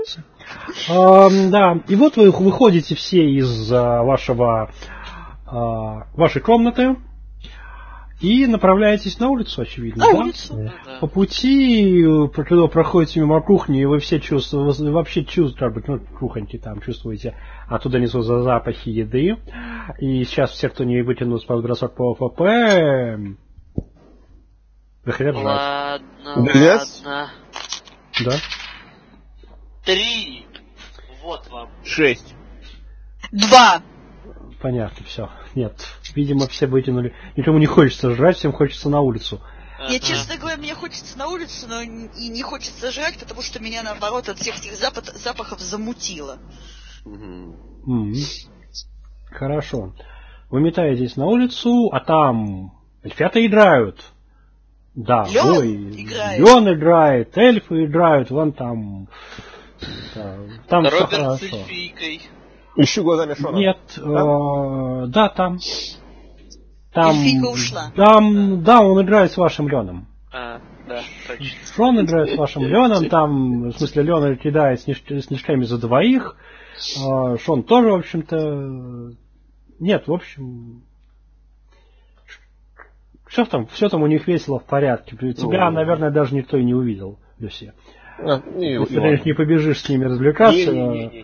Да, и вот вы выходите все из вашей комнаты и направляетесь на улицу, очевидно. На да? улицу. По пути, когда проходите мимо кухни, вы все вообще чувствуете, кухоньки там чувствуете, оттуда несут за запахи еды. И сейчас все, кто не вытянул под бросок по ОФП, захотят жрать. Ладно. Да? 3. Вот вам. 6. 2. Понятно, все. Нет, видимо, все вытянули. Никому не хочется жрать, всем хочется на улицу. Нет, честно говоря, мне хочется на улицу, но и не хочется жрать, потому что меня, наоборот, от всех этих запахов замутило. Хорошо. Вы метаетесь на улицу, а там эльфята играют. Да, Лен играет, эльфы играют, вон там. Там все хорошо. Роберт с эльфийкой. Ищу глазами Шона. Нет, да, там. Эльфийка ушла. Да, он играет с вашим Леном. Да, точно. Шон играет с вашим Леном, там, в смысле, Лен кидает снежками за двоих. Шон тоже, в общем-то. Нет, в общем. Все там у них весело, в порядке. Тебя, наверное, даже никто и не увидел, Люси. Ты, конечно, не побежишь с ними развлекаться.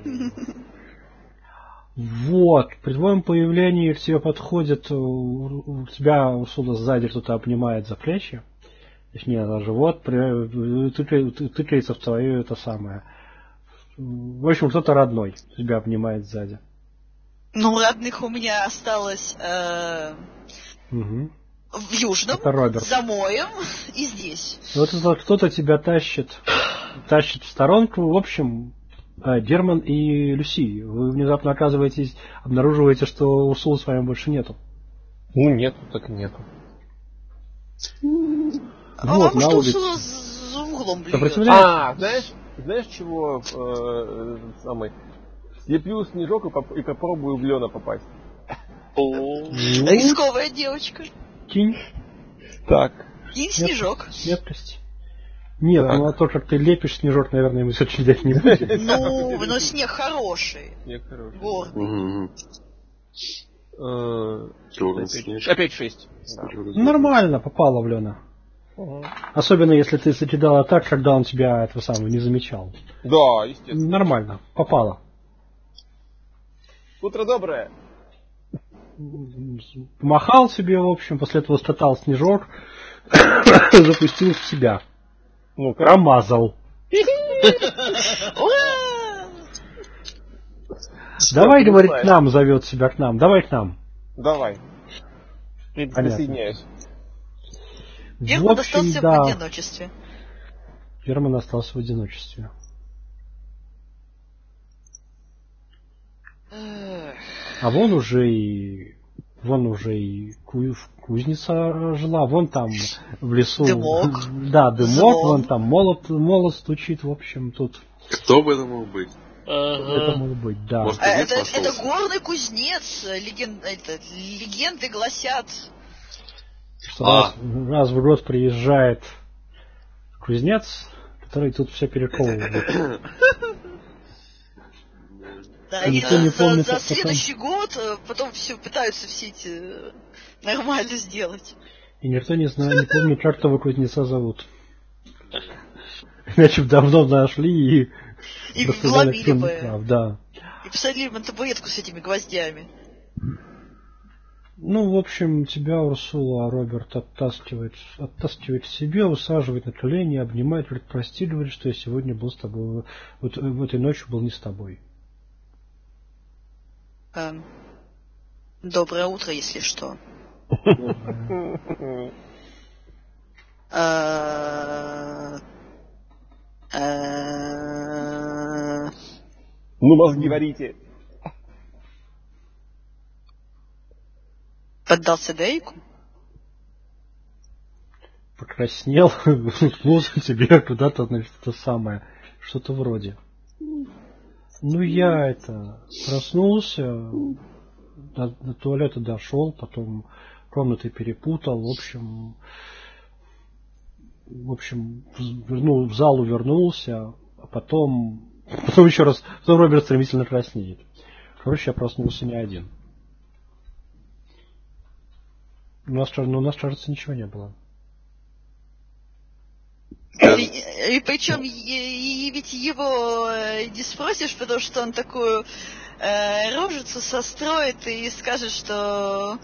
Вот, при твоем появлении к тебе подходит, у тебя, Урсула, сзади кто-то обнимает за плечи, точнее, за живот, тыкается в твою это самое. В общем, кто-то родной тебя обнимает сзади. Ну, родных у меня осталось в Южном, за моем и здесь. Вот это кто-то тебя тащит в сторонку, в общем... Герман и Люси, вы внезапно обнаруживаете, что Урсулы с вами больше нету. Ну, нету, так и нету. Вот, на улице. Урсула за углом блюет. Знаешь, чего самый... Слеплю снежок и попробую в Лена попасть. Рисковая девочка. Кинь. Так. Кинь снежок. Сметкость. Нет, ну а то, как ты лепишь снежок, наверное, ему все чудять не будет. Ну, но снег хороший. Снег хороший. Горный. Опять 6. Нормально, попало в Лена. Особенно, если ты закидала так, когда он тебя этого самого не замечал. Да, естественно. Нормально, попало. Утро доброе. Помахал себе, в общем, после этого статал снежок, запустил в себя. Ну, промазал. Давай, говорит, к нам, зовет себя к нам. Давай к нам. Давай. Присоединяюсь. Герман остался в одиночестве. Герман остался в одиночестве. А вон уже и кузница жила, вон там в лесу. Дымок. Да, дымок, вон там молот стучит, в общем, тут. Кто бы это мог быть? Это мог быть, да. Может, это горный кузнец, легенды гласят. Что раз в год приезжает кузнец, который тут все перековывает. Да, и за следующий год потом все пытаются все эти нормально сделать. И никто не помнит, как того кузнеца зовут. Иначе бы давно нашли и вломили бы. Да. И посадили бы на табуретку с этими гвоздями. Ну, в общем, тебя Урсула Роберт оттаскивает к себе, усаживает на колени, обнимает, говорит, прости, говорит, что я сегодня был с тобой, вот в этой ночью был не с тобой. Доброе утро, если что. Ну, мозги варите. Поддался Дейку? Покраснел, уткнулся тебе куда-то, значит, это самое, что-то вроде. Ну, я проснулся, до туалета дошел, потом комнаты перепутал, в общем, в залу вернулся, а потом Потом еще раз, потом Роберт стремительно краснеет. Короче, я проснулся не один. У нас, кажется, ничего не было. И причем ведь его не спросишь, потому что он такую рожицу состроит и скажет, что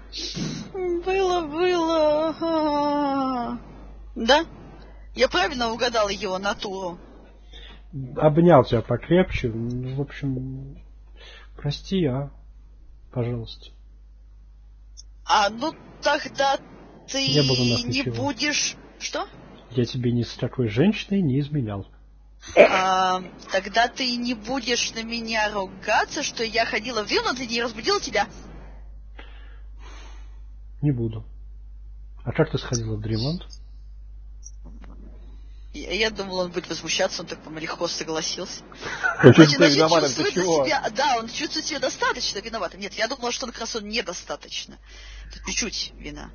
было. Да? Я правильно угадала его натуру? Обнял тебя покрепче. В общем, прости, пожалуйста. Ну тогда ты не будешь... Что? Я тебе ни с такой женщиной не изменял. Тогда ты не будешь на меня ругаться, что я ходила в Вирмонт и не разбудила тебя? Не буду. А как ты сходила в Дримонт? Я думал, он будет возмущаться, он так легко согласился. Он чувствует себя виноватым, ты чего? Да, он чувствует себя достаточно виноватым. Нет, я думала, что он как раз недостаточно. Тут чуть-чуть вина.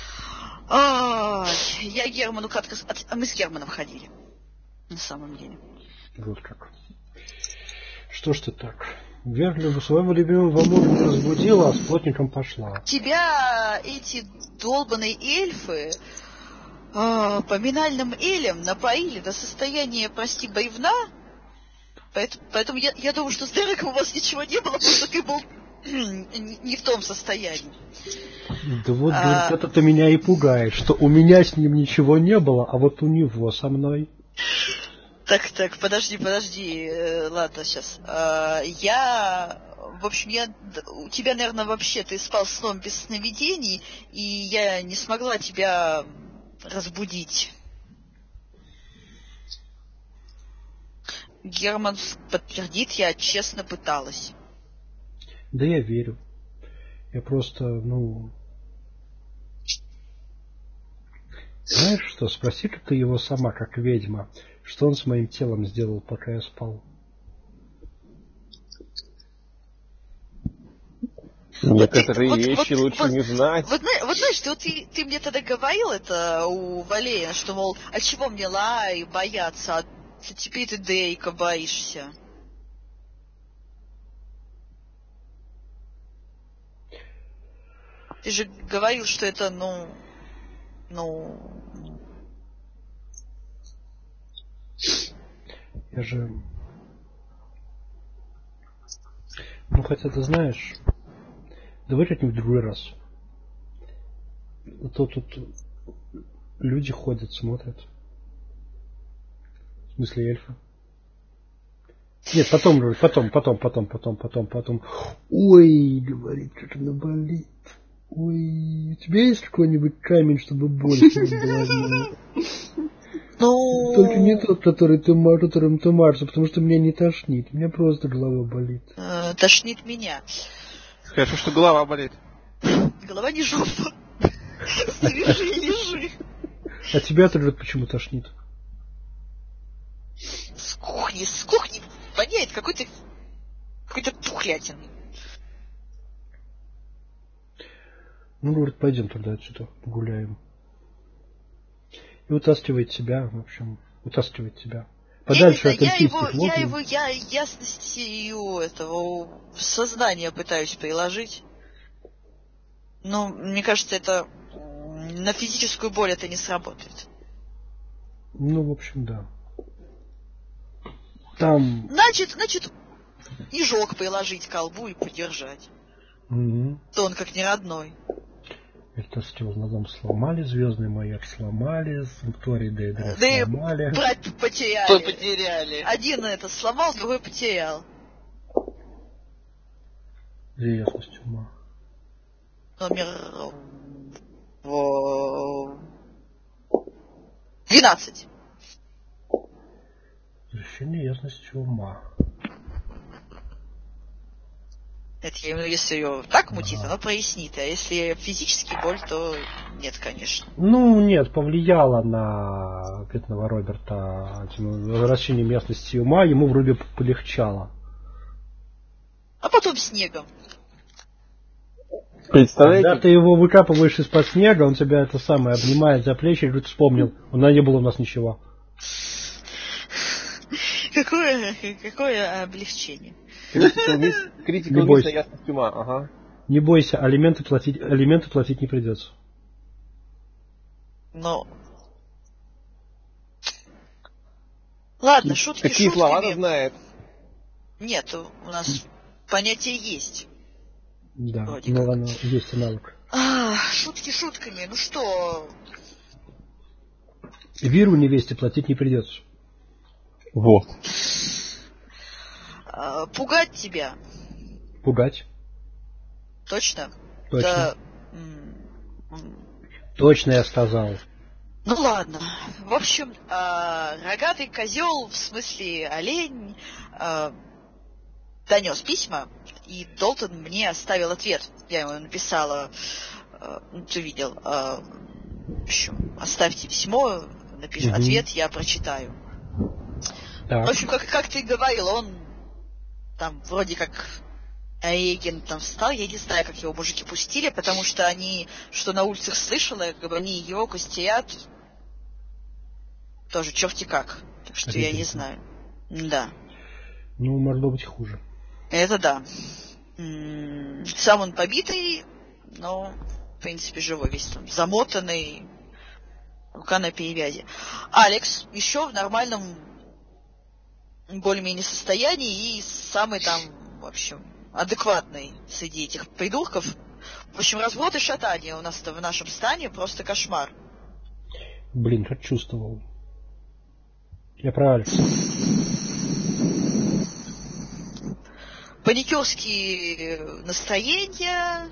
Я Герману кратко... Мы с Германом ходили. На самом деле. Вот как. Что ж ты так? Вежливо своего любимого мужа разбудила, а с плотником пошла. Тебя эти долбаные эльфы поминальным элем напоили до состояния, прости, бревна. Поэтому я думаю, что с Дереком у вас ничего не было, потому что ты был не в том состоянии. Да вот, говорит, это-то меня и пугает, что у меня с ним ничего не было, а вот у него со мной. Так, подожди, ладно, сейчас. В общем, у тебя, наверное, вообще ты спал сном без сновидений, и я не смогла тебя разбудить. Герман подтвердит, я честно пыталась. Да я верю. Я просто, Знаешь что, спроси-ка ты его сама, как ведьма, что он с моим телом сделал, пока я спал. Некоторые вещи лучше не знать. Вот знаешь, ты мне тогда говорил это у Валея, что, мол, а чего мне Лай бояться, а теперь ты Дейка боишься. Ты же говорил, что это, Я же... хотя ты знаешь... Давай как-нибудь в другой раз. А то тут люди ходят, смотрят. В смысле эльфы. Нет, потом. Ой, говорит, как она болит. Ой, у тебя есть какой-нибудь камень, чтобы боль была? Только не тот, которым ты мажешься, потому что меня не тошнит. У меня просто голова болит. Тошнит меня. Хорошо, что голова болит. Голова не жопа. Лежи. А тебя тогда почему тошнит? С кухни воняет какой-то тухлятиной. Говорит, пойдем тогда отсюда погуляем. И утаскивает тебя, в общем, подальше от эльфийских я его ясностью этого сознания пытаюсь приложить. Но мне кажется, это на физическую боль это не сработает. В общем, да. Там... Значит, ежок приложить к колбу и подержать. То он как не родной. Это что, назовем, сломали звездный маяк, сломали, санктуарий Дейдра сломали. Да и потеряли. Один это сломал, другой потерял. Ясность ума. Номер 12. Ощущение ясности ума. Это если ее так мутит, оно прояснит. А если физический боль, то нет, конечно. Нет, повлияло на бедного Роберта возвращение ясности ума, ему вроде полегчало. А потом снегом. Представляете? Когда ты его выкапываешь из-под снега, он тебя это самое обнимает за плечи и говорит, вспомнил, не было у нас ничего. Какое облегчение. Критика вниз на ясность ума, ага. Не бойся, алименты платить не придется. Но... Ладно, шутки какие шутками. слова она знает? Нет, у нас понятие есть. Да, Вроде но как. оно есть и навык. Шутки шутками, ну что... Виру невесте платить не придется. Вот. Пугать тебя. Пугать? Точно? Точно. Да. Точно я сказал. Ну ладно. В общем, рогатый козел, в смысле олень, донес письма, и Долтон мне оставил ответ. Я ему написала, ты видел, в общем, оставьте письмо, напиши ответ, я прочитаю. Так. В общем, как ты говорил, он там вроде как Эйген там встал, я не знаю, как его мужики пустили, потому что они, что на улицах слышала, они его костерят тоже черти как. Так что Эйген. Я не знаю. Да. Ну, могло быть хуже. Это да. Сам он побитый, но, в принципе, живой весь там, замотанный, рука на перевязи. Алекс еще в нормальном более-менее состоянии и самый там, в общем, адекватный среди этих придурков. В общем, развод и шатание у нас в нашем стане просто кошмар. Блин, как чувствовал. Я про Алекса. Паникерские настроения,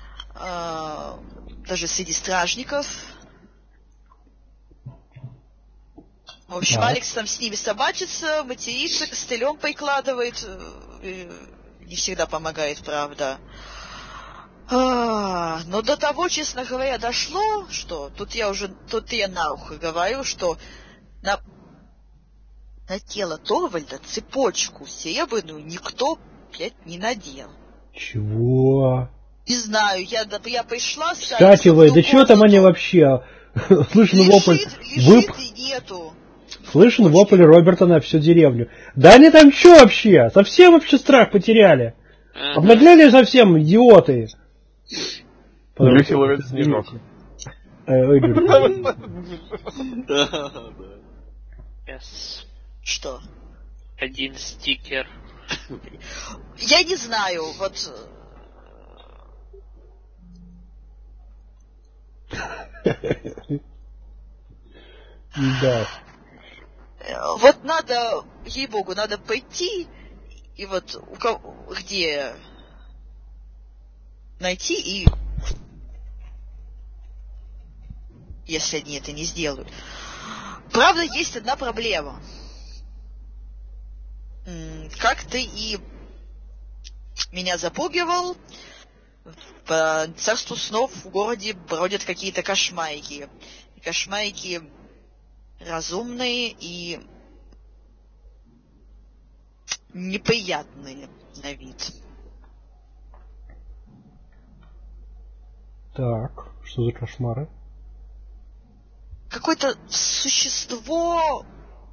даже среди стражников. В общем, да. Алекс там с ними собачится, матерится, костылем прикладывает. Не всегда помогает, правда. Но до того, честно говоря, дошло, что тут я на ухо говорю, что на тело Торвальда цепочку серебряную никто, блядь, не надел. Чего? Не знаю, я пришла... Кстати, вы, да что там они вообще? Слышен вопль... Лежит и нету. Слышен вопль Роберта на всю деревню. Да они там что вообще? Совсем вообще страх потеряли? Обнаглели совсем, идиоты? Люси ловит снежок. Что? Один стикер. Я не знаю, вот... Да. Вот надо, ей-богу, надо пойти и вот у кого, где найти и если они это не сделают. Правда, есть одна проблема. Как ты и меня запугивал, по царству снов в городе бродят какие-то кошмарики. Кошмарики разумные и неприятные на вид. Так, что за кошмары? Какое-то существо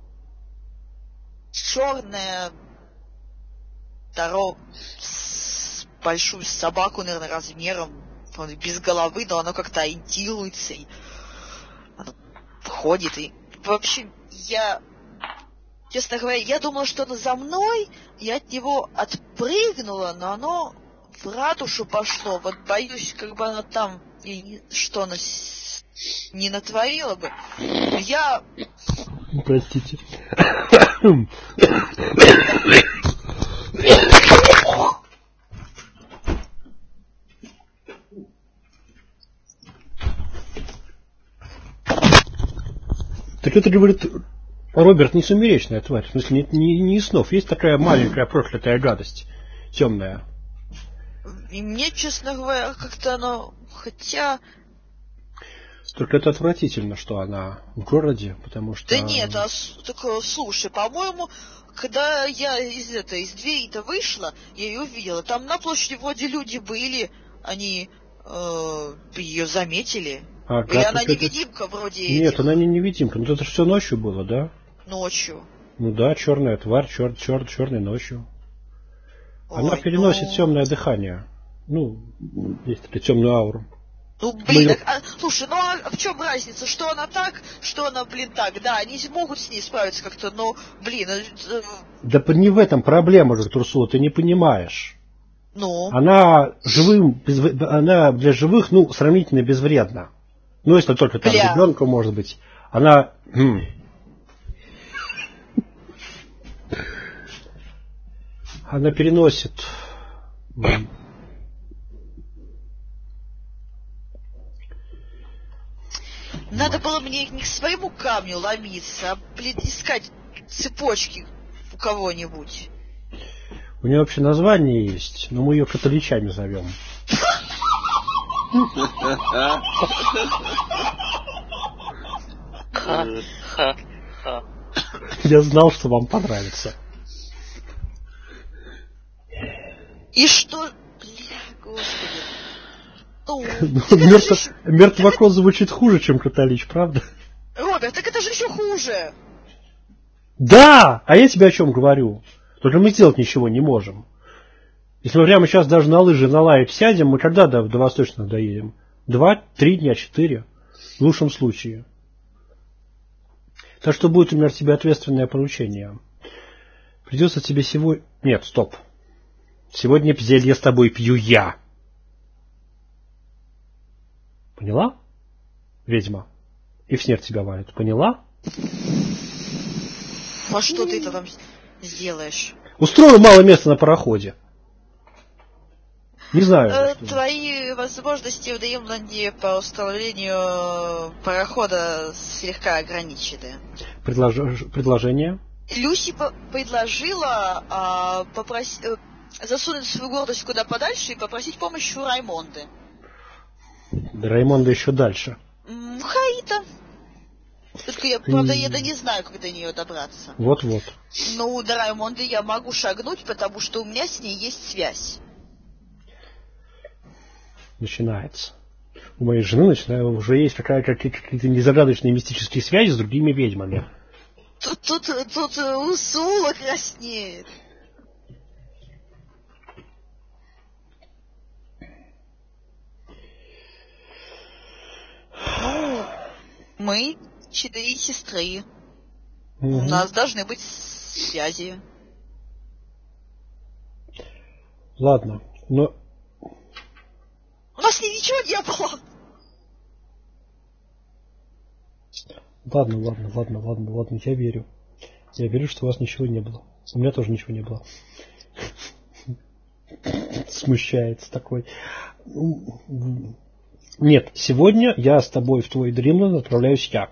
черное, большую собаку, наверное, размером, без головы, но оно как-то ориентируется и оно ходит. И, в общем, честно говоря, я думала, что оно за мной, я от него отпрыгнула, но оно в ратушу пошло. Вот боюсь, как бы оно там, что оно не натворило бы. Я... Простите. Так это говорит Роберт не сумеречная тварь. В смысле, не из снов. Есть такая маленькая проклятая гадость. Темная. И мне, честно говоря, как-то оно... Хотя... Только это отвратительно, что она в городе, потому что... Да нет, так, слушай, по-моему, когда я из двери-то вышла, я ее увидела. Там на площади вроде люди были, они ее заметили. Или она невидимка вроде Нет, этих. она не невидимка. Но это же все ночью было, да? Ночью. Ну да, черная тварь, черной ночью. Она Ой, переносит ну... темное дыхание. Ну, есть такая темную ауру. Ну, Мы блин, её- слушай, ну а в чем разница? Что она так, что она, блин, так? Да, они могут с ней справиться как-то, но, блин, Да не в этом проблема же, Турсула, ты не понимаешь. ну... Она она для живых, ну, сравнительно безвредна. Ну, если только там Бля. ребенку, может быть. Она... Она переносит... Надо было мне не к своему камню ломиться, а, блин, искать цепочки у кого-нибудь. У нее вообще название есть, но мы ее католичами зовем. Ха-ха-ха. Я знал, что вам понравится. И что... Бля, господи. Ну, Мертвокот звучит хуже, чем католич, правда? Роберт, так это же еще хуже. Да! А я тебе о чем говорю? Только мы сделать ничего не можем. Если мы прямо сейчас даже на лыжи на лайф сядем, мы когда до Восточных доедем? 2-3 дня, 4. В лучшем случае. Так что будет у меня тебе ответственное поручение. Придется тебе сегодня... Нет, стоп. Сегодня зелье с тобой пью я. Поняла? Ведьма. И в снег тебя валит. Поняла? А что ты-то там сделаешь? Устрою мало места на пароходе. Не знаю. Твои возможности в Дримленде по установлению парохода слегка ограничены. Предложение? Люси предложила засунуть свою гордость куда подальше и попросить помощи у Раймонды. До Раймонда еще дальше. Хаита. Только я, правда, я не знаю, как до нее добраться. Вот-вот. Ну, до Раймонды я могу шагнуть, потому что у меня с ней есть связь. Начинается. У моей жены уже есть какие-то незагадочные мистические связи с другими ведьмами. Тут Усула краснеет. Ну, мы 4 сестры. Угу. У нас должны быть связи. Ладно, но... У нас ничего не было. Ладно, я верю. Я верю, что у вас ничего не было. У меня тоже ничего не было. Смущается такой. Нет, сегодня я с тобой в твой Дримленд отправляюсь я.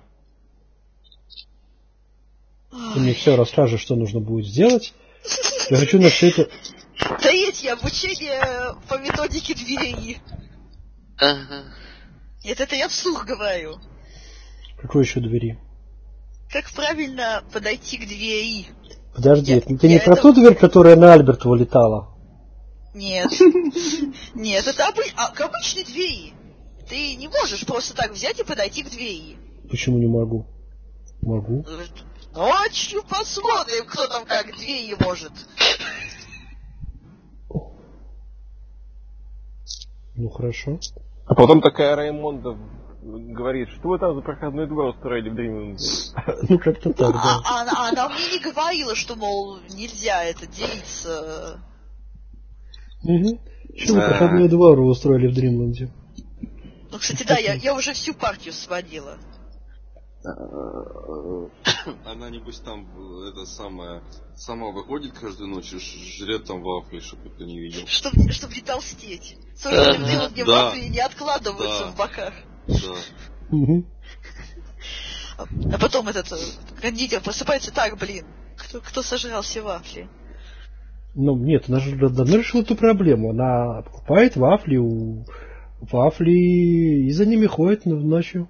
Ты мне все расскажешь, что нужно будет сделать. Я хочу на все это... Третье обучение по методике двери. Ага. Нет, это я вслух говорю. Какой еще двери? Как правильно подойти к двери? Подожди, ты не про ту дверь, которая на Альбертова летала? Нет. Нет, это к обычной двери. Ты не можешь просто так взять и подойти к двери. Почему не могу? Могу. Ночью посмотрим, кто там как к двери может. Ну, хорошо. А потом такая Раймонда говорит, что вы там за проходной двор устроили в Дримленде? Ну, как-то так, да. Она мне не говорила, что, мол, нельзя это делиться. Угу. Чего вы проходной двор устроили в Дримленде? Ну, кстати, да, я уже всю партию сводила. Она, небось, там, сама выходит каждую ночь и жрет там вафли, чтобы кто не видел. Чтоб не толстеть. Слушай, мне вафли не откладываются в боках. Да. Угу. А потом кондитер просыпается, так, блин, кто сожрал все вафли? Ну, нет, она же давно решила эту проблему. Она покупает вафли, и за ними ходит ночью.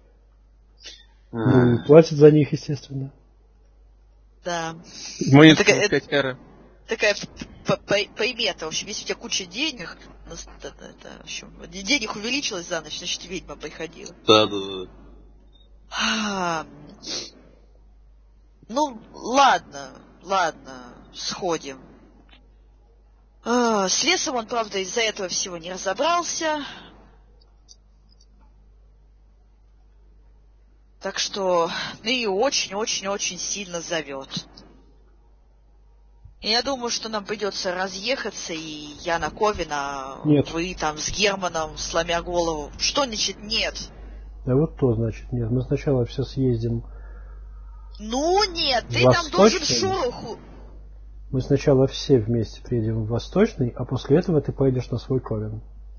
Ну, платит за них, естественно. Да. Моя котяра. Такая примета. В общем, если у тебя куча денег, в общем, денег увеличилось за ночь, значит, ведьма приходила. Да. Ну, ладно, сходим. С лесом он, правда, из-за этого всего не разобрался. Так что, ну и очень-очень-очень сильно зовет. И я думаю, что нам придется разъехаться, и я на Ковен, а Нет. вы там с Германом, сломя голову. Что значит нет? Да вот то значит нет. Мы сначала все съездим. Ну нет, ты там должен шороху. Мы сначала все вместе приедем в Восточный, а после этого ты поедешь на свой Ковен.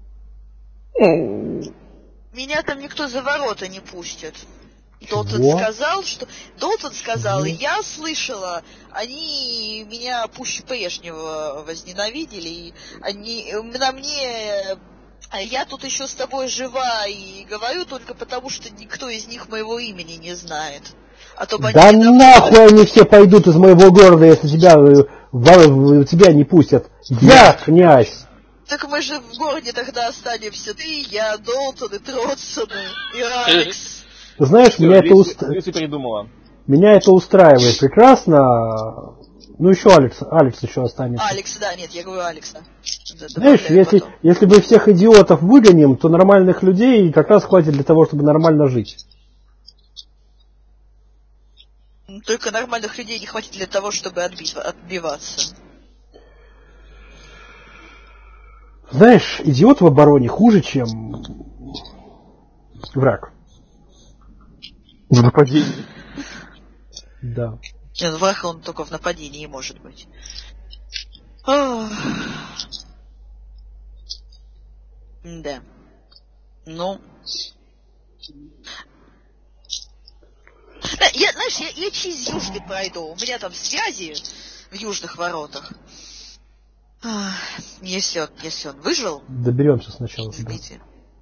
Меня там никто за ворота не пустит. Чего? Долтон сказал, и я слышала, они меня пуще прежнего возненавидели, и они на мне... Я тут еще с тобой жива и говорю только потому, что никто из них моего имени не знает. А то бы да они нахуй они все пойдут из моего города, если тебя не пустят. Я князь! Так мы же в городе тогда останемся. Ты, я, Долтон и Тротсон и Алекс. Знаешь, Всё, меня Люси передумала. Меня это устраивает прекрасно. Ну еще Алекс еще останется. Алекс, да, нет, я говорю Алекса. Знаешь, если бы всех идиотов выгоним, то нормальных людей как раз хватит для того, чтобы нормально жить. Только нормальных людей не хватит для того, чтобы отбиваться. Знаешь, идиот в обороне хуже, чем враг. В нападении. Да. Нет, враг он только в нападении может быть. Да. Ну. Я через Южный пройду. У меня там связи в Южных воротах. Если он выжил. Доберемся сначала. Извините.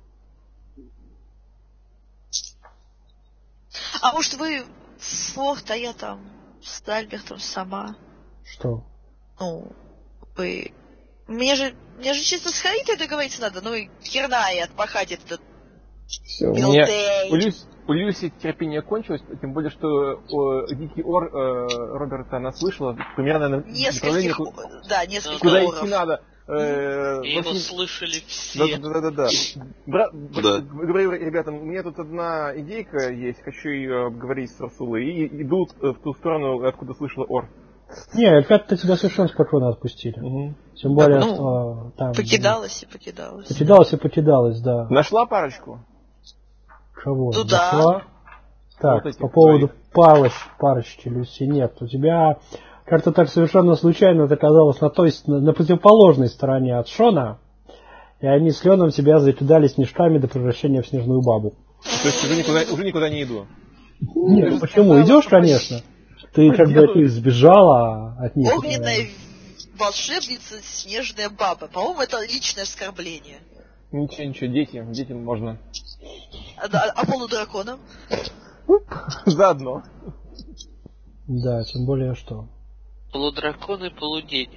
А может вы форт, а я там с Альбертом сама? Что? Ну, вы... Мне же чисто с Харитой договориться надо, ну и херна и отпахать этот Все, у Люси терпение кончилось, тем более, что Дикий Ор Роберта она слышала примерно на направление, куда оров. идти надо. И его слышали все. Да. Говорю, ребятам, у меня тут одна идейка есть, хочу ее обговорить с Расулой, и идут в ту сторону, откуда слышала Ор. Не, ребята тебя совершенно спокойно отпустили. Угу. Тем более, что там... Покидалась, да. Нашла парочку? Кого? Ну нашла? да. Так, вот по поводу парочки, Люси, нет. У тебя как-то так совершенно случайно ты оказалась на противоположной стороне от Шона, и они с Леном тебя закидали снежками до превращения в снежную бабу. То есть уже никуда не иду? Нет, ну почему? Идешь, конечно. Ты когда ты сбежала от них. Огненная волшебница, снежная баба. По-моему, это личное оскорбление. Ничего, детям можно. А полудраконам? Заодно. Да, тем более что. Полудраконы, полудени.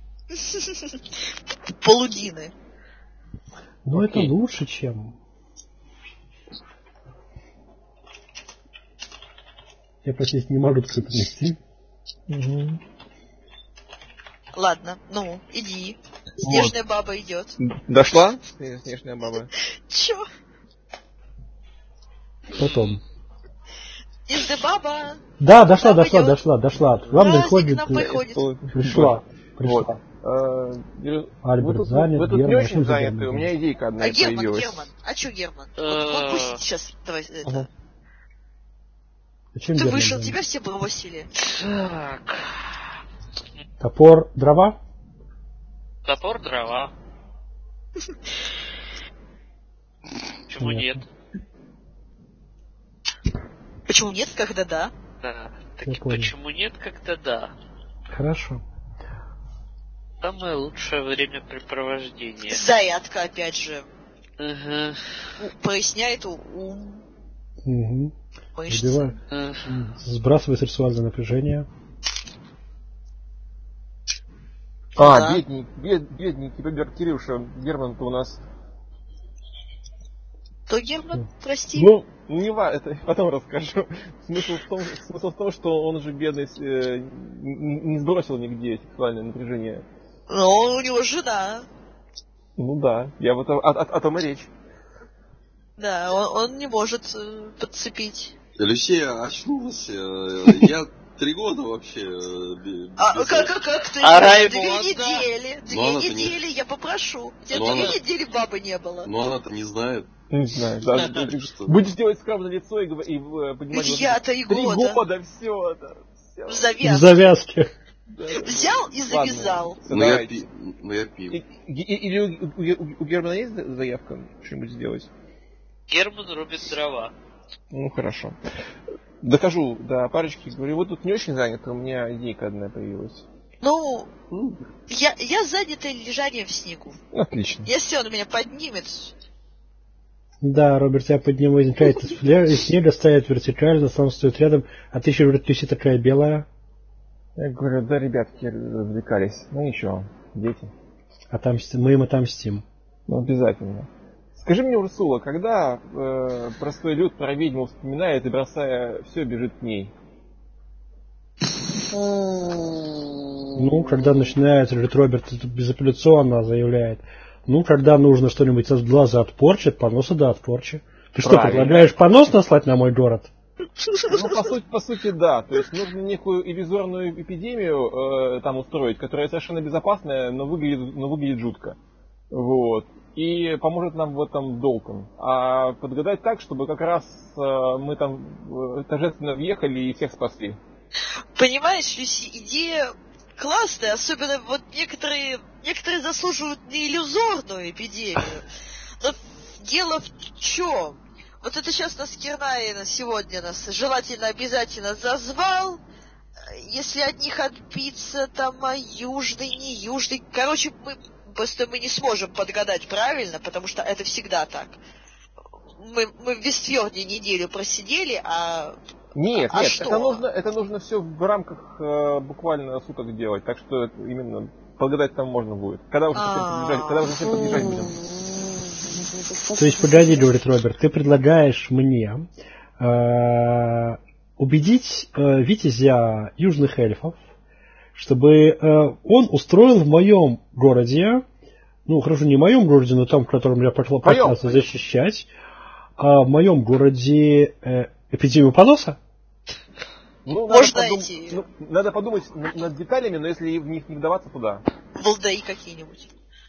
Полудины. Ну это лучше, чем... Я практически не могу такое принести. Угу. Ладно, ну, иди. Снежная баба идет. Дошла? Снежная баба. Чё? Потом. Снежная баба. Да, дошла. Главное, приходит. Пришла. Вот. Альберт занят, вы тут не Герман, очень заняты, у меня идейка одна появилась. Герман. А чё Герман? Вот пусть сейчас, давай, это... Зачем Ты Герман вышел, занят? тебя все бросили. Так. Топор, дрова? Топор, дрова. Почему нет? Почему нет, когда да? Да. Так Я и понял. почему нет, когда да? Хорошо. Самое лучшее времяпрепровождение. Зарядка, опять же. Угу. Проясняет ум. Угу. Мышцы. Сбрасывай сексуальное напряжение. Да. бедненький Роберт Кирюша, Герман-то у нас... То Герман, прости. Ну, Не это потом расскажу. Смысл в том, что он же бедный не сбросил нигде сексуальное напряжение. Но у него жена. Ну да, я вот о том и речь. Да, он не может подцепить. Люсия очнулась. Я 3 года вообще. Как ты? А 2 недели. 2 недели, я попрошу. У тебя 2 недели бабы не было. Но она-то не знает. Не знаю, да. Будешь делать скромное лицо и поднимать... Я 3 года. 3 года, все это. В завязке. Взял и завязал. Ну я пил. Или у Германа есть заявка что-нибудь сделать? Герман рубит дрова. Ну, хорошо. Дохожу до парочки, говорю, вот тут не очень занято, у меня идейка одна появилась. Ну, я занята лежанием в снегу. Отлично. Если он меня поднимет... Да, Роберт тебя поднимает из снега, ставит вертикально, сам стоит рядом, а ты еще говорит, Люси такая белая. Я говорю, да, ребятки развлекались. Ну ничего, дети. Мы им отомстим. Ну, обязательно. Скажи мне, Урсула, когда простой люд про ведьму вспоминает и, бросая все, бежит к ней? Ну, когда начинает, Роберт безапелляционно заявляет, когда нужно что-нибудь от глаза отпорчит, поноса да отпорчи. Ты что, предлагаешь понос наслать на мой город? Ну, по сути, да. То есть нужно некую иллюзорную эпидемию там устроить, которая совершенно безопасная, но выглядит жутко. Вот. И поможет нам в этом Долтон. А подгадать так, чтобы как раз мы там торжественно въехали и всех спасли. Понимаешь, Люси, идея классная, особенно вот некоторые заслуживают не иллюзорную эпидемию. Но дело в чем? Вот это сейчас нас Кирнаин сегодня желательно обязательно зазвал. Если от них отбиться, там, южный, не южный. Короче, мы не сможем подгадать правильно, потому что это всегда так. Мы в Вестфьорде неделю просидели, Нет, что? это нужно все в рамках буквально суток делать, так что именно подгадать там можно будет. Когда уже всем подъезжать будем. То есть, погоди, говорит Роберт, ты предлагаешь мне убедить витязя южных эльфов, чтобы он устроил в моем городе, ну, хорошо, не в моем городе, но там, в котором я поклялся защищать, а в моем городе эпидемию поноса? Ну, надо подумать над деталями, но если в них не вдаваться, то да. Волдаи какие-нибудь.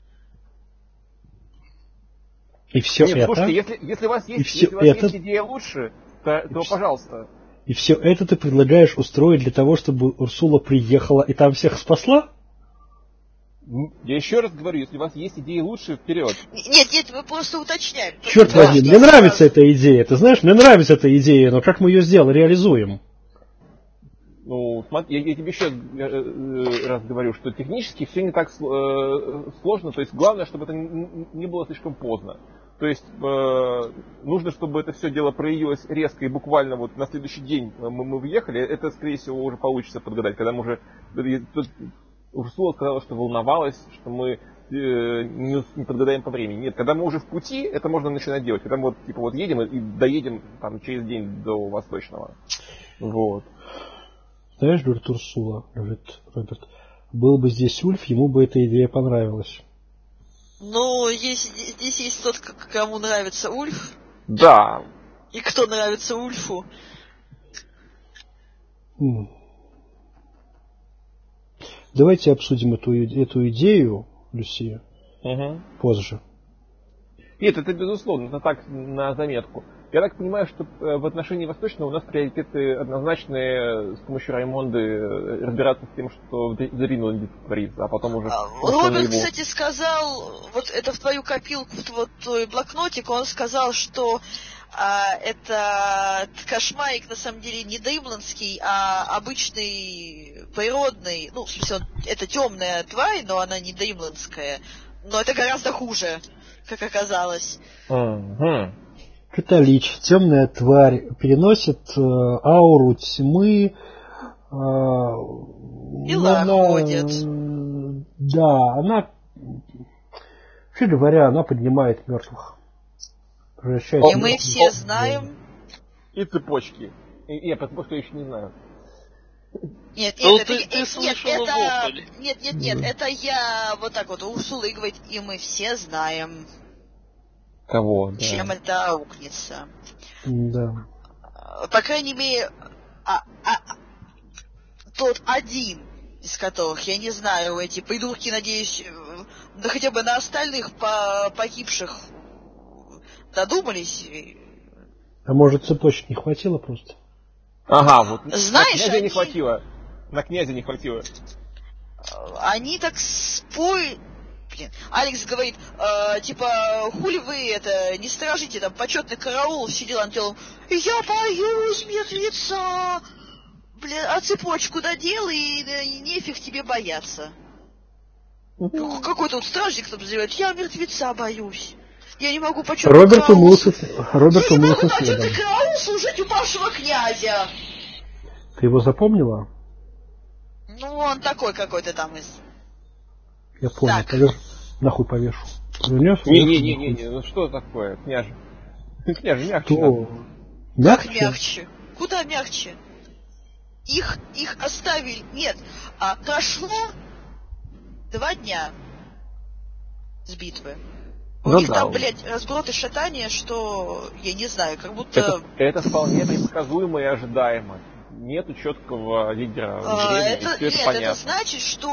И все Нет, это... Слушайте, если у вас есть идея лучше, то пожалуйста. И все это ты предлагаешь устроить для того, чтобы Урсула приехала и там всех спасла? Я еще раз говорю, если у вас есть идеи лучше, вперед. Нет, мы просто уточняем. Черт возьми, мне нравится эта идея. Ты знаешь, мне нравится эта идея, но как мы ее сделаем, реализуем? Ну, смотри, я тебе еще раз говорю, что технически все не так сложно. То есть главное, чтобы это не было слишком поздно. То есть нужно, чтобы это все дело проявилось резко и буквально вот на следующий день мы въехали. Это, скорее всего, уже получится подгадать, когда мы уже... Урсула сказала, что волновалась, что мы не подгадаем по времени. Нет, когда мы уже в пути, это можно начинать делать. Когда мы едем и доедем там, через день до Восточного. Вот. Знаешь, говорит Урсула, говорит Роберт, был бы здесь Ульф, ему бы эта идея понравилась. Ну, здесь есть тот, кому нравится Ульф. Да. И кто нравится Ульфу. Давайте обсудим эту идею, Люсия, позже. Нет, это безусловно, это так на заметку. Я так понимаю, что в отношении Восточного у нас приоритеты однозначные, с помощью Раймонды разбираться с тем, что в Ринланде творится, а потом уже... Роберт, кстати, сказал, вот это в твою копилку, в твой блокнотик, он сказал, что это кошмарик на самом деле не дримландский, а обычный природный, ну, в смысле, это темная тварь, но она не дримландская, но это гораздо хуже, как оказалось. Католич, темная тварь, переносит ауру тьмы. Дела ходит. Да, она, вообще говоря, она поднимает мертвых. И мы все знаем, И цепочки. Я про цепочку еще не знаю. Нет, Ну, это, ты слышала это, вопль. нет, это я вот так вот Урсула говорит, и мы все знаем, Кого? Да. чем это аукнется. Да. По крайней мере, тот один из которых, я не знаю, эти придурки, надеюсь, да хотя бы на остальных погибших додумались. А может, цепочек не хватило просто? Ага, вот Знаешь, на князя не хватило. На князя не хватило. Они так спорят. Блин, Алекс говорит, типа, хули вы это, не сторожите, там, почетный караул, все дела, делом. Я боюсь мертвеца. Блин, а цепочку додел, и нефиг тебе бояться. Какой-то вот стражник там заявляет, я мертвеца боюсь. Я не могу почетный Роберту караул... Мулсу Я не могу почетный следом. караул служить упавшего князя. Ты его запомнила? Ну, он такой какой-то там из... Я понял. Так. Нахуй повешу. Вернешь? Не, ну что такое, княже? Княже, мягче надо. Как Мягче? мягче? Куда мягче? Их оставили... Нет, прошло 2 дня с битвы. У Ну них да, там, блядь, разброд и шатание, что, я не знаю, как будто... Это вполне предсказуемо и ожидаемо. Нету четкого лидера времени, все это понятно. Это значит, что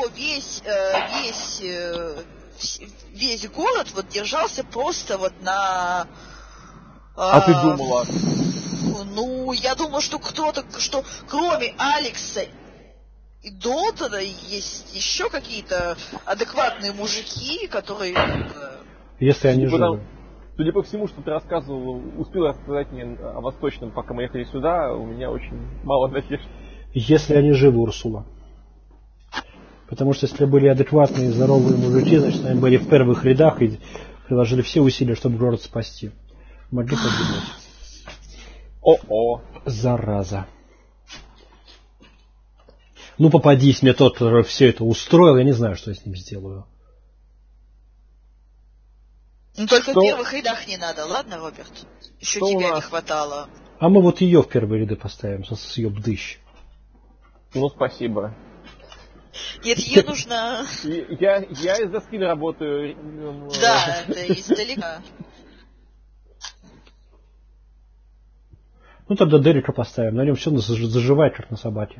весь город вот держался просто вот на... А ты думала? Ну, я думала, что кто-то, что кроме Алекса и Долтона есть еще какие-то адекватные мужики, которые... Если они живы. Судя по всему, что ты рассказывал, успел рассказать мне о Восточном, пока мы ехали сюда, у меня очень мало надежд. Если они живы, Урсула. Потому что если были адекватные, здоровые мужики, значит, они были в первых рядах и приложили все усилия, чтобы город спасти. Могли погибнуть. О-о. Зараза. Ну, попадись мне тот, который все это устроил, я не знаю, что я с ним сделаю. Ну, только в первых рядах не надо, ладно, Роберт? Еще что тебя не хватало. А мы вот ее в первые ряды поставим, с ее бдыщ. Ну, спасибо. Нет, ее нужно... Я из доски работаю. Да, это издалека. Ну, тогда Дерека поставим, на нем все заживает, как на собаке.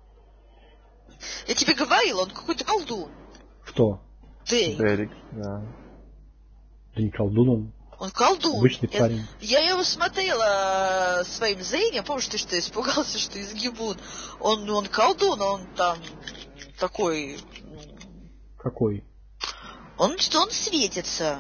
Я тебе говорил, он какой-то колдун. Кто? Дерек, да. Да не колдун, он колдун. Обычный парень. Я его смотрела своим зрением, помнишь, ты что испугался, что изгибун. Он колдун, он там такой... Какой? Он светится.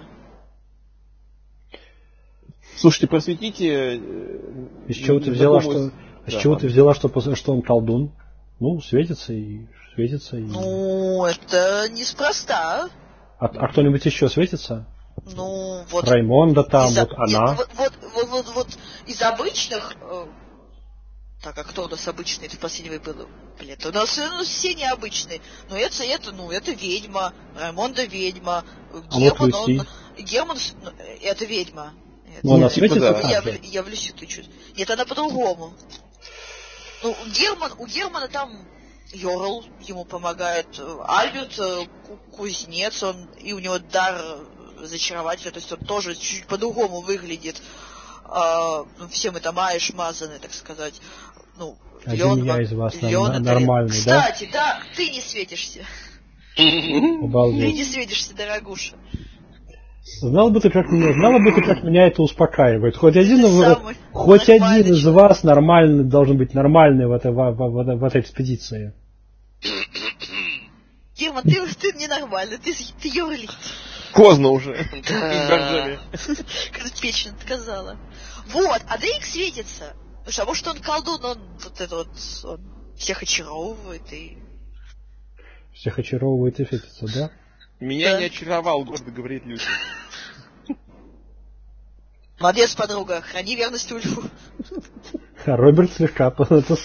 Слушайте, просветите... Из чего ты взяла, что он колдун? Ну, светится и светится. И... Ну, это неспроста. А кто-нибудь еще светится? Ну, вот... Раймонда там, вот она. Вот из обычных... Так, а кто у нас обычный? Это в последней был. Блин, у нас все необычные. Но это ведьма. Раймонда ведьма. Герман, это ведьма. Ну, она светится? Я в Люсю тычусь. Нет, она по-другому. Ну, у Германа там Йорл ему помогает. Альберт кузнец, и у него дар зачарователя, то есть он тоже чуть-чуть по-другому выглядит. Все мы там мазаны, так сказать. Ну, один я из вас нормальный, Кстати, да, ты не светишься. Обалдеть. Ты не светишься, дорогуша. Знала бы ты, как меня это успокаивает. Хоть один из вас нормальный, должен быть нормальный в этой экспедиции. Герман, ты ненормальный, ты ёрлик. Поздно уже. Как печень отказала. Вот, а Дрейк светится. Слушай, а может он колдун, он всех очаровывает и... Всех очаровывает и светится, да? Меня не очаровал, гордо говорит Люся. Молодец, подруга, храни верность Ульфу. А Роберт слегка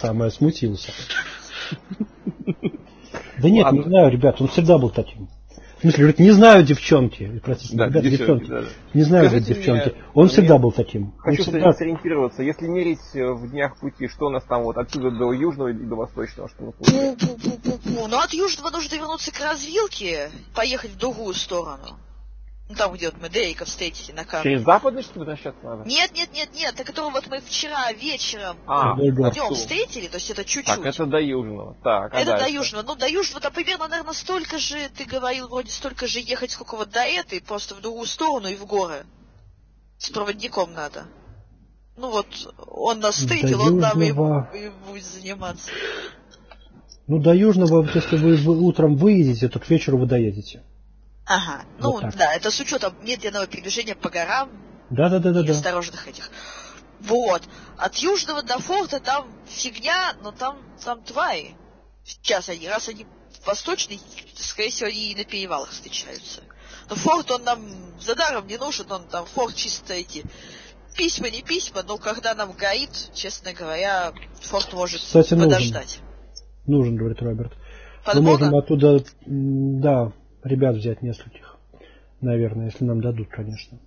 смутился. Да нет, не знаю, ребят, он всегда был таким. В смысле, говорит, не знаю девчонки. Простите, Да, ребят, девчонки. да. Не знаю, Скажите девчонки. мне, Он всегда мне был таким. Хочу Он всегда... сориентироваться. Если мерить в днях пути, что у нас там вот отсюда до южного и до восточного, что мы получаем? Ну, от южного нужно вернуться к развилке, поехать в другую сторону. Ну, там, где вот мы Дрейка встретили на карте. Через западный, что ли, возвращаться надо? Нет, на котором вот мы вчера вечером днем встретили, то есть это чуть-чуть. Так, это до южного. Так, это дальше? до южного. Ну, до южного там примерно, наверное, столько же, ты говорил, вроде столько же ехать, сколько вот до этой, просто в другую сторону и в горы. С проводником надо. Ну вот, он нас встретил, он нам и будет заниматься. Ну, до южного, если вы утром выедете, то к вечеру вы доедете. Ага, ну вот да, это с учетом медленного передвижения по горам. Да. И осторожных этих. Вот. От южного до форта там фигня, но там твари. Сейчас они, раз они восточные, скорее всего, они и на перевалах встречаются. Но форт, он нам за даром не нужен, он там форт чисто эти... Письма, не письма, но когда нам горит, честно говоря, форт может подождать. Нужен, говорит Роберт. Подмога? Мы можем оттуда, да, ребят взять нескольких. Наверное, если нам дадут, конечно.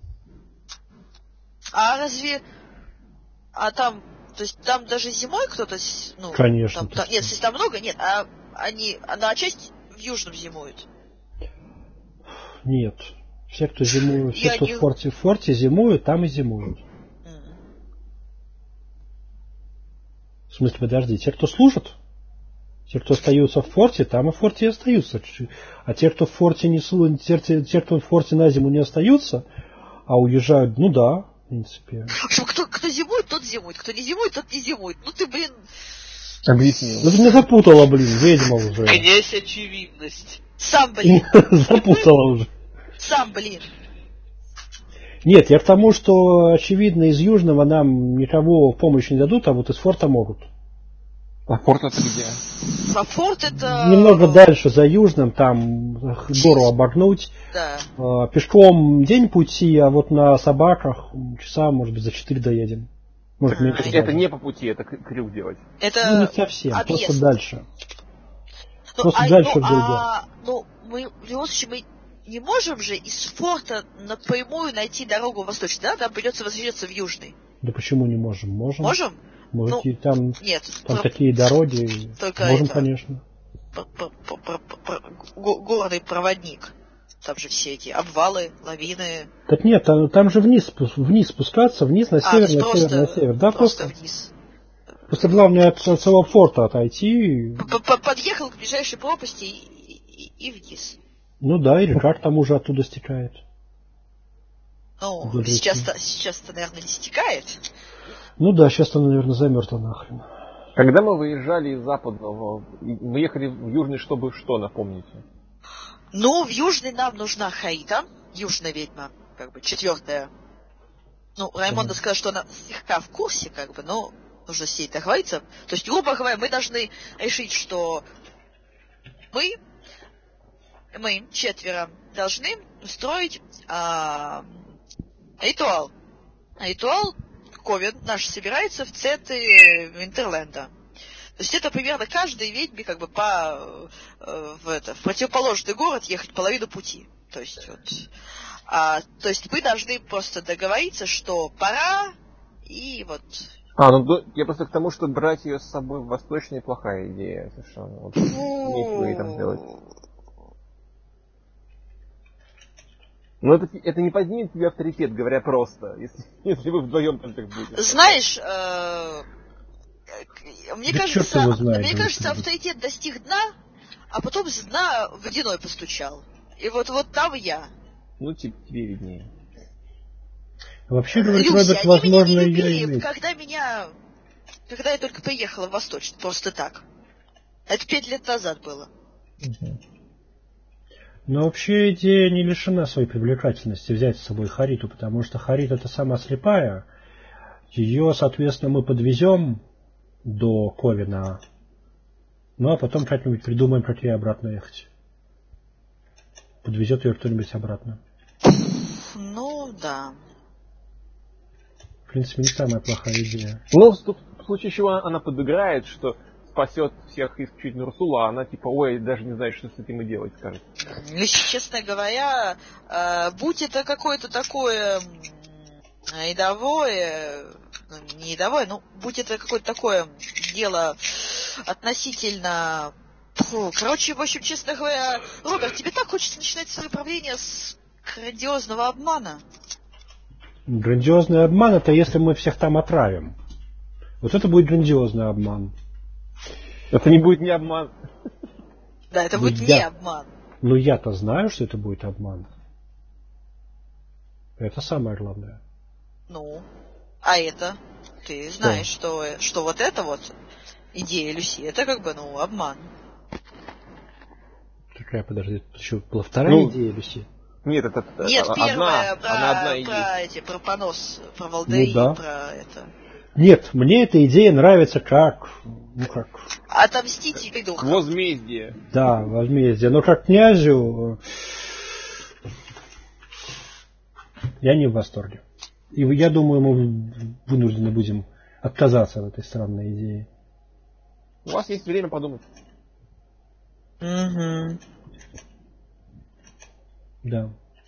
А разве... А там... То есть там даже зимой кто-то... Ну, конечно. Там, нет, если там много, нет. А они... Одна часть в южном зимует. Нет. Все, кто зимует, все, кто в форте зимуют, там и зимуют. В смысле, подожди, те, кто служат, те, кто остаются в форте, там и в форте и остаются. А те, кто в форте не служат, те, кто в форте на зиму не остаются, а уезжают, ну да, в принципе. Кто зимует, тот зимует. Кто не зимует, тот не зимует. Ну ты, блин... Объяснил. Ну ты меня запутала, блин, ведьма уже. Князь очевидность. Сам, блин. Запутала уже. Сам, блин. Нет, я к тому, что, очевидно, из Южного нам никого в помощь не дадут, а вот из форта могут. А форт это где? А форт это... Немного дальше, за Южным, там гору обогнуть. Да. Пешком день пути, а вот на собаках часа, может быть, за 4 доедем. Может, меньше. Это не по пути, это крюк делать. Это ну, не совсем, объезд. Просто дальше. Просто дальше в ну, мы, в любом случае, мы не можем же из форта напрямую найти дорогу восточную, да? Нам придется возвращаться в южный. Да почему не можем? Можем. Можем? Можете, там нет, там такие дороги. Только можем, это, конечно. Горный проводник. Там же все эти обвалы, лавины. Так нет, там же вниз спускаться, вниз на север, на север, на север. Да, просто вниз. Просто главное от целого форта отойти. Подъехал к ближайшей пропасти и вниз. Ну да, или как там уже оттуда стекает. Ну, сейчас-то, наверное, не стекает. Ну да, сейчас-то, наверное, замерзло нахрен. Когда мы выезжали из западного, мы ехали в южный, чтобы что, напомните? Ну, в южный нам нужна Хаита, южная ведьма, как бы, 4-я. Ну, Раймонда сказал, что она слегка в курсе, как бы, но нужно с ней договориться. То есть, грубо говоря, мы должны решить, что мы 4 должны устроить ритуал. Ритуал Ковен наш собирается в центре Винтерленда. То есть это примерно каждой ведьме как бы в противоположный город ехать половину пути. То есть то есть мы должны просто договориться, что пора и вот... я просто к тому, что брать ее с собой в восточный плохая идея совершенно. Вот, нечего ей там делать. Но это не поднимет тебе авторитет, говоря просто, если вы вдвоем там так будете. Знаешь, мне кажется, авторитет достиг дна, а потом с дна водяной постучал. И вот там я. Ну, тебе виднее. Вообще, говорит Роберт, возможно, они меня не любили, когда я только приехала в Восточный, просто так. Это 5 лет назад было. Но вообще идея не лишена своей привлекательности взять с собой Хариту, потому что Харита это сама слепая. Ее, соответственно, мы подвезем до Ковена. Ну, а потом как-нибудь придумаем, как ей обратно ехать. Подвезет ее кто-нибудь обратно. Ну, да. В принципе, не самая плохая идея. Ну, в случае чего она подыграет, что спасет всех исключительно Урсула, а она типа, ой, даже не знает, что с этим и делать, скажет. Если честно говоря, будь это какое-то такое рядовое, ну, не рядовое, ну, будь это какое-то такое дело относительно... Короче, в общем, честно говоря, Роберт, тебе так хочется начинать свое правление с грандиозного обмана? Грандиозный обман — это если мы всех там отравим. Вот это будет грандиозный обман. Это не будет не обман. Да, это Ну, будет не обман. Но я-то знаю, что это будет обман. Это самое главное. Ну, а это? Ты знаешь, что вот это вот идея Люси, это как бы, ну, обман. Какая, подожди, еще была вторая идея Люси? Нет, это Нет, первая одна про понос, про волдыри, да. про это. Нет, мне эта идея нравится как... Отомстить придуркам. Возмездие. Да, возмездие. Но как князю я не в восторге. И я думаю, мы вынуждены будем отказаться от этой странной идеи. У вас есть время подумать. Угу. Да.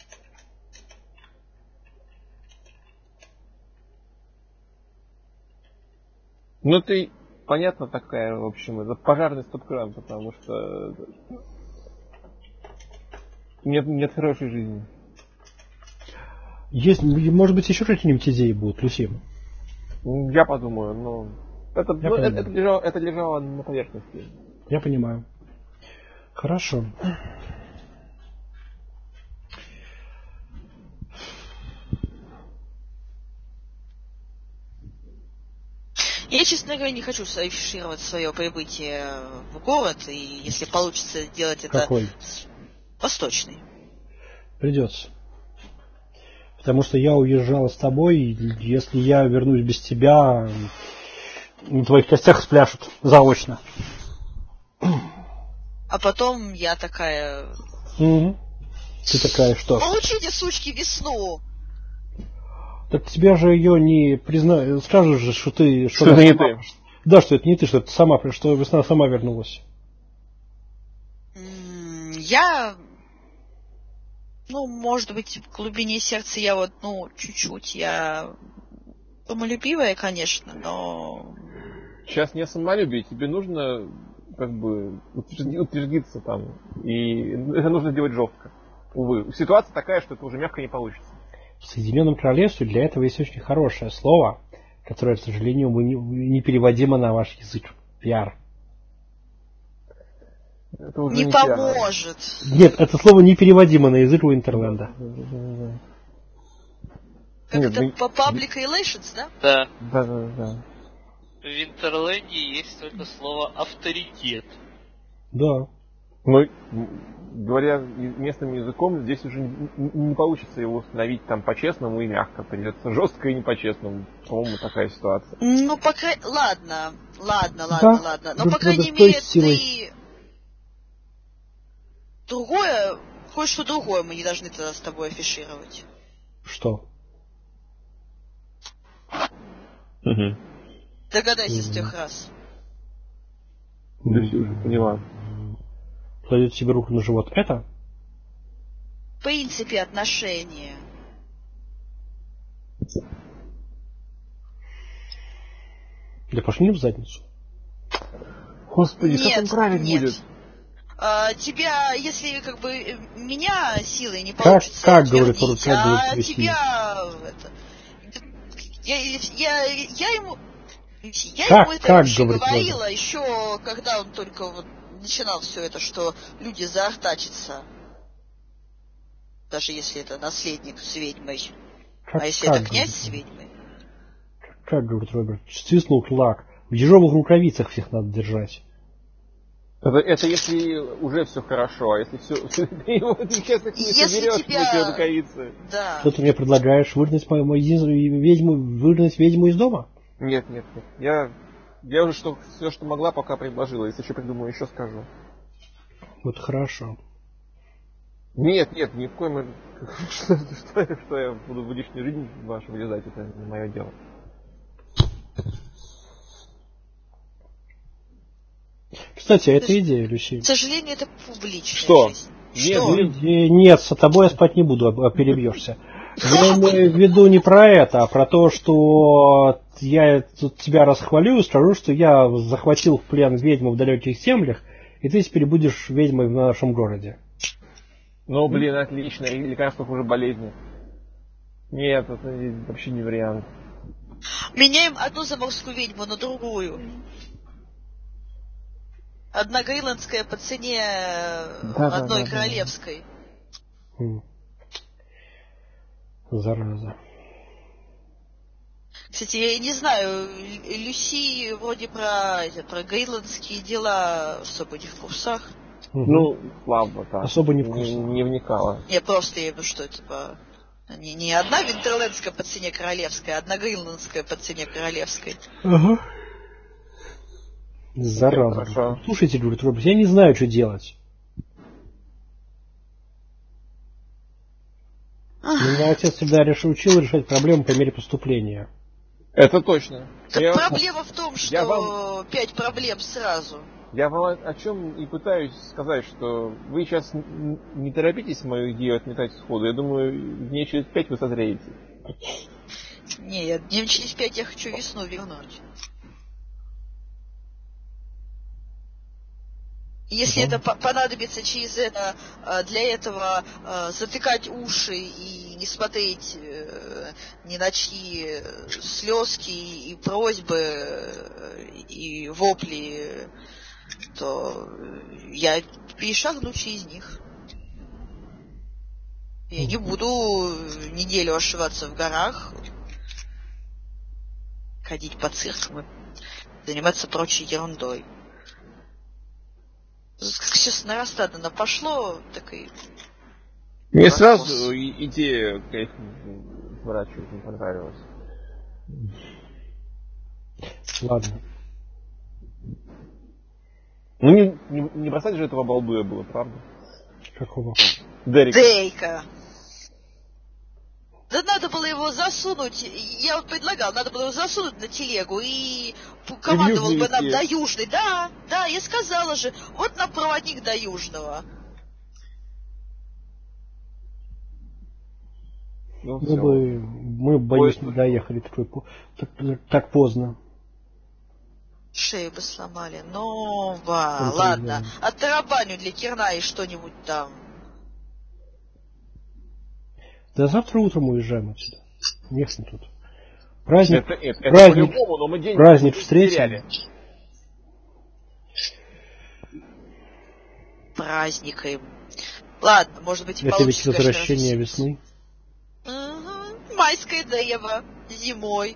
Ну ты, понятно, такая, в общем, это пожарный стоп-кран, потому что нет хорошей жизни. Есть, может быть, еще какие-нибудь идеи будут, Люси? Я подумаю, но это лежало на поверхности. Я понимаю. Хорошо. Я, честно говоря, не хочу афишировать свое прибытие в город, и если получится делать это... Какой? Восточный. Придется. Потому что я уезжал с тобой, и если я вернусь без тебя, на твоих костях спляшут заочно. А потом я такая... Угу. Ты такая что? Получите, сучки, весну! Так тебя же ее не признают. Скажешь же, что ты... Что это не ты. Да, что это не ты, что это сама, что весна сама вернулась. Я... Ну, может быть, в глубине сердца я вот, ну, чуть-чуть, я самолюбивая, конечно, но... Сейчас не самолюбие, тебе нужно как бы утвердиться там. И это нужно делать жестко. Увы. Ситуация такая, что это уже мягко не получится. В Соединенном Королевстве для этого есть очень хорошее слово, которое, к сожалению, непереводимо на ваш язык. Пиар. Это уже не поможет. Нет, это слово непереводимо на язык Уинтерленда. Как это public relations, да? Да. Да. В Винтерленде есть только слово авторитет. Да. Ну, говоря местным языком, здесь уже не получится его установить там по-честному и мягко. Придется жестко и не по-честному. По-моему, такая ситуация. Ну, ладно. Но, по крайней мере, ты... Другое, кое-что другое мы не должны тогда с тобой афишировать. Что? Угу. Догадайся с 3 раз. Люси уже поняла. Кладет себе руку на живот. Это? В принципе, отношения. Да пошли в задницу. Господи, как он править будет? Тебя, если как бы меня силой не получится как говорит, тебя это, я ему это вообще говорила еще, когда он только вот начинал все это, что люди заортачатся, даже если это наследник с ведьмой, а если это князь с ведьмой. Как говорит Роберт, стиснул кулак. В ежовых рукавицах всех надо держать. Это если уже все хорошо, а если все ты его сейчас их не соберешь, эти рукавицы. Да. Что ты мне предлагаешь, выгнать ведьму из дома? Нет. Я уже все, что могла, пока предложила. Если еще придумаю, еще скажу. Вот хорошо. Нет, ни в коем... Что я буду в лишнюю жизнь вашу вылезать, это не мое дело. Кстати, это идея, Люси. К сожалению, это публичная Что? жизнь. Нет, с тобой я спать не буду, перебьешься. Я имею в виду не про это, а про то, что я тут тебя расхвалю и скажу, что я захватил в плен ведьму в далеких землях, и ты теперь будешь ведьмой в нашем городе. Ну, блин, отлично. Лекарство хуже болезни. Нет, это вообще не вариант. Меняем одну заморскую ведьму на другую. Одна гренландская по цене одной королевской. Зараза. Кстати, я не знаю, Люси вроде про гренландские дела особо не в курсах. Ну, слабо так. Особо не в курсе. Не вникала. Я просто имею в виду, что типа не одна винтерлендская по цене королевская, а одна гренландская по цене королевской. Ага. Зараза. Слушайте, говорит, я не знаю, что делать. Меня отец всегда учил решать проблемы по мере поступления. Это точно. Так проблема в том, что 5 проблем сразу. Я вам о чем и пытаюсь сказать, что вы сейчас не торопитесь мою идею отметать сходу. Я думаю, дней через 5 вы созреете. Не, дней через 5 я хочу весну вернуть. Если это понадобится через это, для этого затыкать уши и не смотреть ни на чьи слезки и просьбы и вопли, то я перешагну через них. Я не буду неделю ошиваться в горах, ходить по циркам и заниматься прочей ерундой. Как сейчас нарастадно пошло, так и... Мне сразу идея врачу очень понравилась. Ладно. Ну не бросать же этого балдуя было, правда? Какого? Дейка. Да надо было его засунуть, я вот предлагал, надо было его засунуть на телегу и командовал бы нам до Южной. Да, я сказала же, вот нам проводник до Южного. Ну, мы, боюсь, не доехали так поздно. Шею бы сломали. Ну, ладно. Оттарабаню для Кирна и что-нибудь там. Да завтра утром уезжаем отсюда. Нехрен тут. Праздник, праздник встретим. Праздникаем. Ладно, может быть, это ведь возвращение весны. Угу. Майское древо. Зимой.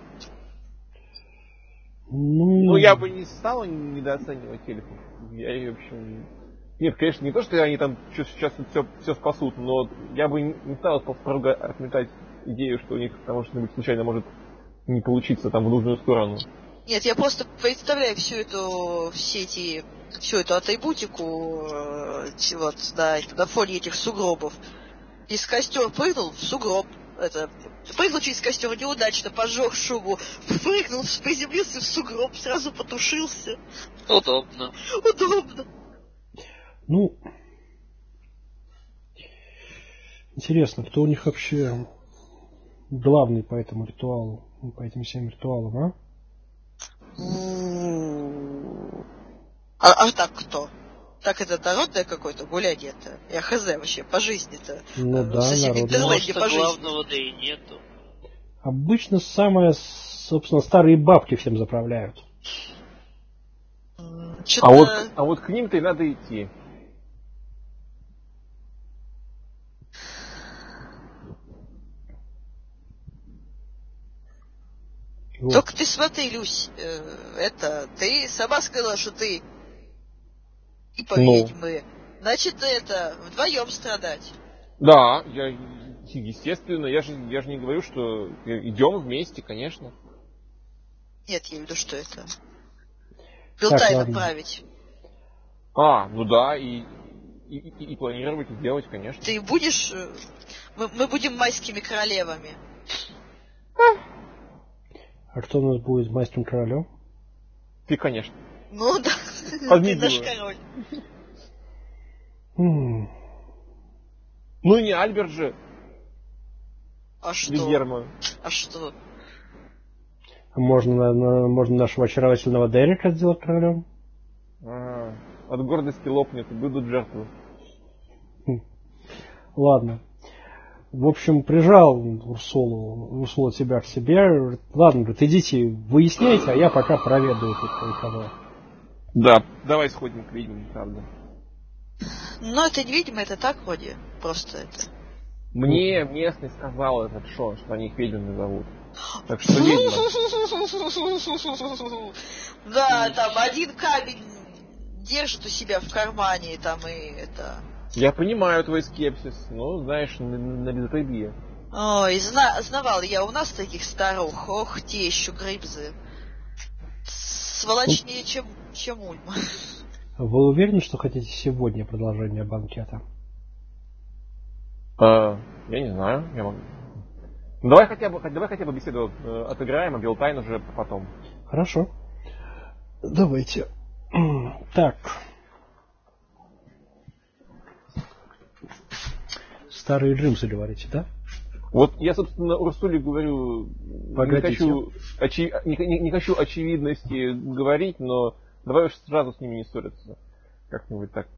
Ну, я бы не стал недооценивать эльфов. Я, в общем... Нет, конечно, не то, что они там сейчас все спасут, но я бы не стал строго отметать идею, что у них там что-нибудь случайно может не получиться там в нужную сторону. Нет, я просто представляю всю эту атрибутику вот, да, на фоне этих сугробов. Из костер прыгнул в сугроб. Прыгнул через костер неудачно, пожег шубу, прыгнул, приземлился в сугроб, сразу потушился. Удобно. Ну, интересно, кто у них вообще главный по этому ритуалу, по этим всем ритуалам, а? А так кто? Так это народное какое-то гуляние-то? Я хз вообще по жизни-то. Ну да, народное. Может, главного-то и нету. Обычно собственно, старые бабки всем заправляют. А вот к ним-то и надо идти. Вот. Только ты смотри, Люсь, ты сама сказала, что ты типа ведьмы. Значит, вдвоем страдать. Да, естественно, я же не говорю, что идем вместе, конечно. Нет, я имею в виду, что это. Билтай направить. Ну да, и планировать, и делать, конечно. Ты будешь... Мы будем майскими королевами. А кто у нас будет майским королем? Ты, конечно. Ну да. Ты наш король. Ну и не Альберт же. А что? Гильермо. А что? Можно нашего очаровательного Дерека сделать королем. От гордости лопнет и будут жертвы. Ладно. В общем, прижал Урсула тебя к себе. Ладно, говорит, идите, выясняйте, а я пока проведаю тут кое-кого. Да, давай сходим к ведьмам, правда. Ну, это не видимо, это так вроде. Просто это. Мне местный сказал этот что они их ведьмами зовут. Так что ведьма. Да, там один камень держит у себя в кармане, там и это... Я понимаю твой скепсис, но, знаешь, на безрыбье. Ой, знавал я у нас таких старух, ох, те еще грибзы. Сволочнее, чем Ульма. Вы уверены, что хотите сегодня продолжение банкета? Я не знаю, я могу. Давай хотя бы беседу отыграем, а Билтайн уже потом. Хорошо. Давайте. Так. Старые джинсы, говорите, да? Вот я, собственно, Урсуле говорю, не хочу очевидности говорить, но давай уж сразу с ними не ссориться. Как-нибудь так.